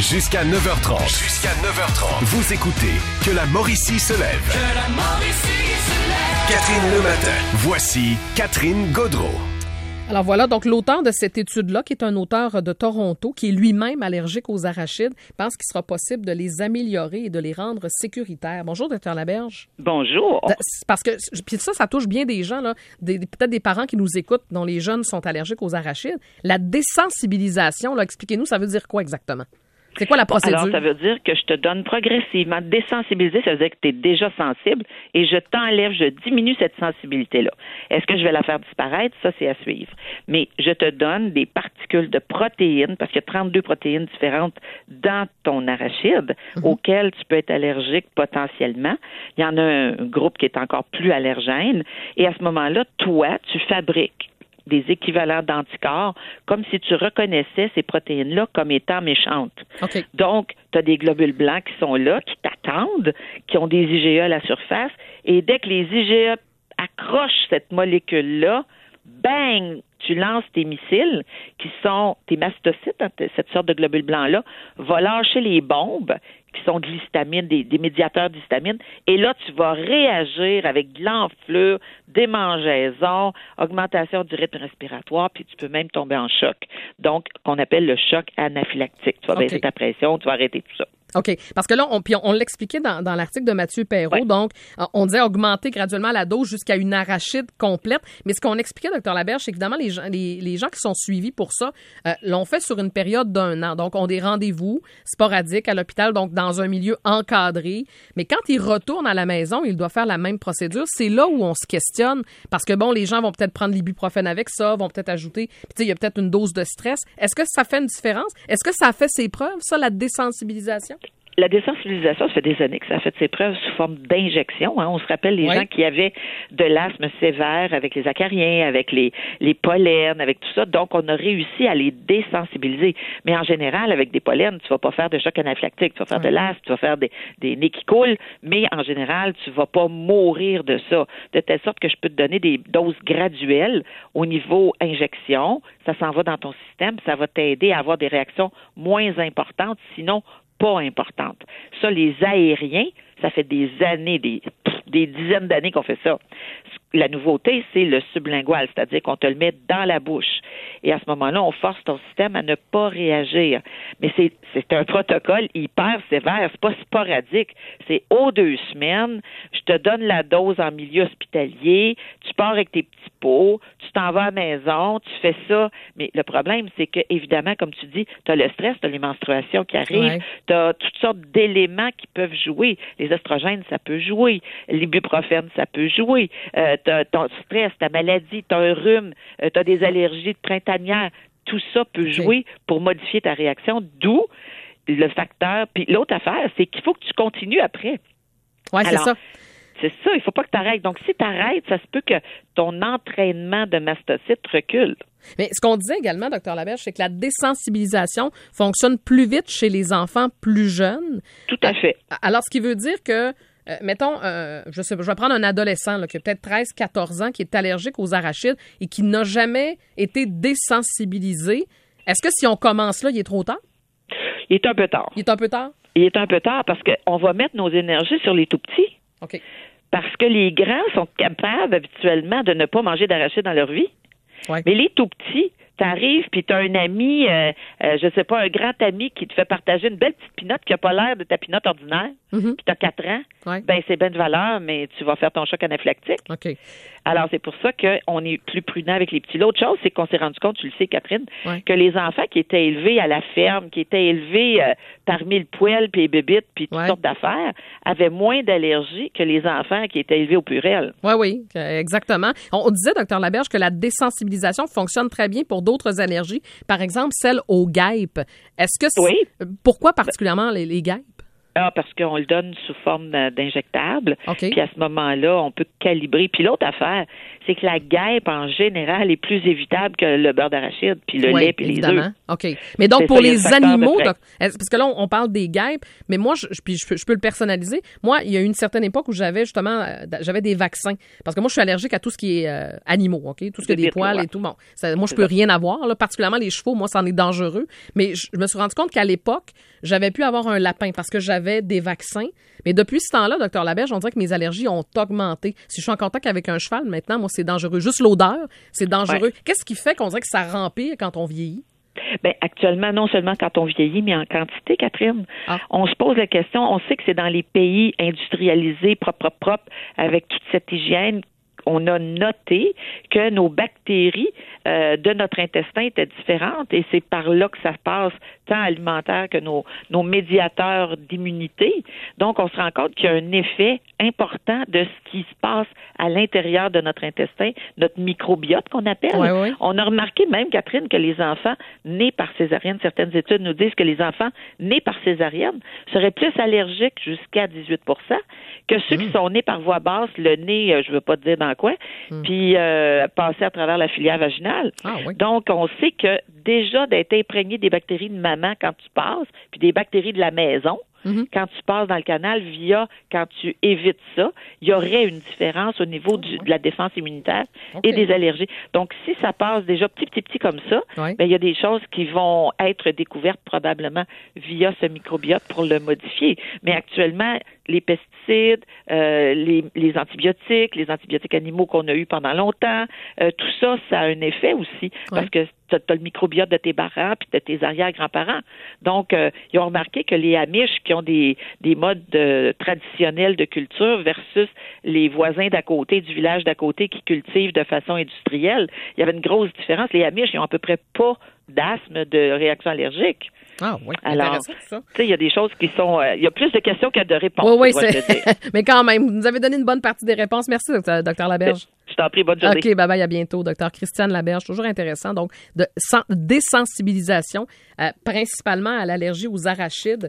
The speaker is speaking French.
Jusqu'à 9h30. Vous écoutez Que la Mauricie se lève. Catherine Lematin. Voici Catherine Gaudreault. Alors voilà, donc l'auteur de cette étude-là, qui est un auteur de Toronto, qui est lui-même allergique aux arachides, pense qu'il sera possible de les améliorer et de les rendre sécuritaires. Bonjour, Dr Laberge. Bonjour. Parce que puis ça touche bien des gens, là, peut-être des parents qui nous écoutent, dont les jeunes sont allergiques aux arachides. La désensibilisation, là, expliquez-nous, ça veut dire quoi exactement? C'est quoi la procédure? Alors, ça veut dire que je te donne progressivement. Désensibiliser, ça veut dire que tu es déjà sensible et je diminue cette sensibilité-là. Est-ce que je vais la faire disparaître? Ça, c'est à suivre. Mais je te donne des particules de protéines, parce qu'il y a 32 protéines différentes dans ton arachide auxquelles tu peux être allergique potentiellement. Il y en a un groupe qui est encore plus allergène. Et à ce moment-là, toi, tu fabriques des équivalents d'anticorps, comme si tu reconnaissais ces protéines-là comme étant méchantes. Okay. Donc, tu as des globules blancs qui sont là, qui t'attendent, qui ont des IgE à la surface, et dès que les IgE accrochent cette molécule-là, bang, tu lances tes missiles, qui sont tes mastocytes, cette sorte de globules blancs-là, va lâcher les bombes, qui sont de l'histamine, des médiateurs d'histamine, et là, tu vas réagir avec de l'enflure, démangeaison, augmentation du rythme respiratoire, puis tu peux même tomber en choc. Donc, qu'on appelle le choc anaphylactique. Tu vas baisser ta pression, tu vas arrêter tout ça. OK. Parce que là, on l'expliquait dans l'article de Mathieu Perrault. Ouais. Donc, on disait augmenter graduellement la dose jusqu'à une arachide complète. Mais ce qu'on expliquait, Dr Laberge, c'est qu'évidemment, les gens qui sont suivis pour ça l'ont fait sur une période d'1 an. Donc, ont des rendez-vous sporadiques à l'hôpital, donc dans un milieu encadré. Mais quand ils retournent à la maison, ils doivent faire la même procédure. C'est là où on se questionne. Parce que, bon, les gens vont peut-être prendre l'ibuprofène avec ça, vont peut-être ajouter, puis tu sais, il y a peut-être une dose de stress. Est-ce que ça fait une différence? Est-ce que ça a fait ses preuves, ça, la désensibilisation? La désensibilisation, ça fait des années que ça a fait ses preuves sous forme d'injection. On se rappelle les gens qui avaient de l'asthme sévère avec les acariens, avec les pollens, avec tout ça. Donc, on a réussi à les désensibiliser. Mais en général, avec des pollens, tu vas pas faire de choc anaphylactique. Tu vas faire de l'asthme, tu vas faire des nez qui coulent. Mais en général, tu vas pas mourir de ça. De telle sorte que je peux te donner des doses graduelles au niveau injection. Ça s'en va dans ton système. Ça va t'aider à avoir des réactions moins importantes. Sinon, pas importante. Ça, les aériens, ça fait des années, des dizaines d'années qu'on fait ça. La nouveauté, c'est le sublingual, c'est-à-dire qu'on te le met dans la bouche. Et à ce moment-là, on force ton système à ne pas réagir. Mais c'est un protocole hyper sévère, c'est pas sporadique. C'est aux 2 semaines, je te donne la dose en milieu hospitalier, tu pars avec tes petits pots, tu t'en vas à la maison, tu fais ça. Mais le problème, c'est que, évidemment, comme tu dis, tu as le stress, tu as les menstruations qui arrivent, tu as toutes sortes d'éléments qui peuvent jouer. Les oestrogènes, ça peut jouer. L'ibuprofène, ça peut jouer. T'as ton stress, ta maladie, t'as un rhume, t'as des allergies printanières. Tout ça peut jouer pour modifier ta réaction, d'où le facteur. Puis l'autre affaire, c'est qu'il faut que tu continues après. Oui, c'est ça. C'est ça, il faut pas que tu arrêtes. Donc, si tu arrêtes, ça se peut que ton entraînement de mastocytes recule. Mais ce qu'on disait également, Dr Laberge, c'est que la désensibilisation fonctionne plus vite chez les enfants plus jeunes. Tout à fait. Alors, ce qui veut dire que mettons, je vais prendre un adolescent là, qui a peut-être 13-14 ans, qui est allergique aux arachides et qui n'a jamais été désensibilisé. Est-ce que si on commence là, il est trop tard? Il est un peu tard. Il est un peu tard? Il est un peu tard parce qu'on va mettre nos énergies sur les tout-petits. OK. Parce que les grands sont capables habituellement de ne pas manger d'arachides dans leur vie. Ouais. Mais les tout-petits, t'arrives puis t'as un ami, je sais pas, un grand ami qui te fait partager une belle petite pinotte qui a pas l'air de ta pinotte ordinaire, puis t'as 4 ans, ben c'est bien de valeur, mais tu vas faire ton choc anaphylactique. OK. Alors, c'est pour ça qu'on est plus prudent avec les petits. L'autre chose, c'est qu'on s'est rendu compte, tu le sais, Catherine, que les enfants qui étaient élevés à la ferme, qui étaient élevés parmi le poêle, puis les bébites, puis toutes sortes d'affaires, avaient moins d'allergies que les enfants qui étaient élevés au purel. Oui, exactement. On disait, Dr Laberge, que la désensibilisation fonctionne très bien pour d'autres allergies. Par exemple, celle aux guêpes. Est-ce que pourquoi particulièrement les guêpes? Parce qu'on le donne sous forme d'injectable. Okay. Puis à ce moment-là, on peut calibrer. Puis l'autre affaire, c'est que la guêpe, en général, est plus évitable que le beurre d'arachide, puis le lait, puis les œufs. OK. Mais donc, C'est pour ça, il y a les le facteur animaux, de parce que là, on parle des guêpes, mais moi, je peux le personnaliser. Moi, il y a eu une certaine époque où j'avais justement des vaccins. Parce que moi, je suis allergique à tout ce qui est animaux, OK? Tout ce qui est des poils et tout. Bon, moi, je peux rien avoir, là, particulièrement les chevaux. Moi, c'en est dangereux. Mais je me suis rendu compte qu'à l'époque, j'avais pu avoir un lapin parce que j'avais des vaccins. Mais depuis ce temps-là, Dr Laberge, on dirait que mes allergies ont augmenté. Si je suis en contact avec un cheval, maintenant, moi, c'est dangereux. Juste l'odeur, c'est dangereux. Ouais. Qu'est-ce qui fait qu'on dirait que ça rempire quand on vieillit? Bien, actuellement, non seulement quand on vieillit, mais en quantité, Catherine. On se pose la question, on sait que c'est dans les pays industrialisés, propres, avec toute cette hygiène, on a noté que nos bactéries de notre intestin étaient différentes et c'est par là que ça passe, tant alimentaire que nos médiateurs d'immunité. Donc, on se rend compte qu'il y a un effet important de ce qui se passe à l'intérieur de notre intestin, notre microbiote qu'on appelle. Oui. On a remarqué même, Catherine, que les enfants nés par césarienne, certaines études nous disent que les enfants nés par césarienne seraient plus allergiques jusqu'à 18 que ceux qui sont nés par voie basse, le nez, je ne veux pas te dire dans quoi, puis passer à travers la filière vaginale. Ah, oui. Donc, on sait que déjà d'être imprégné des bactéries de maman quand tu passes, puis des bactéries de la maison, quand tu passes dans le canal via quand tu évites ça, il y aurait une différence au niveau de la défense immunitaire et des allergies. Donc, si ça passe déjà petit comme ça, ben, il y a des choses qui vont être découvertes probablement via ce microbiote pour le modifier. Mais actuellement, les pesticides, les antibiotiques animaux qu'on a eu pendant longtemps, tout ça, ça a un effet aussi parce que tu as le microbiote de tes parents puis de tes arrière-grands-parents. Donc, ils ont remarqué que les Amish qui ont des modes traditionnels de culture versus les voisins d'à côté, du village d'à côté qui cultivent de façon industrielle, il y avait une grosse différence. Les Amish, ils ont à peu près pas d'asthme, de réaction allergique. Ah oui, alors, intéressant ça. Tu sais, il y a des choses qui sont... il y a plus de questions que de réponses. Oui, mais quand même, vous nous avez donné une bonne partie des réponses. Merci, Dr Laberge. Je t'en prie, bonne journée. OK, bye-bye, à bientôt. Dr Christiane Laberge, toujours intéressant. Donc, de désensibilisation, principalement à l'allergie aux arachides.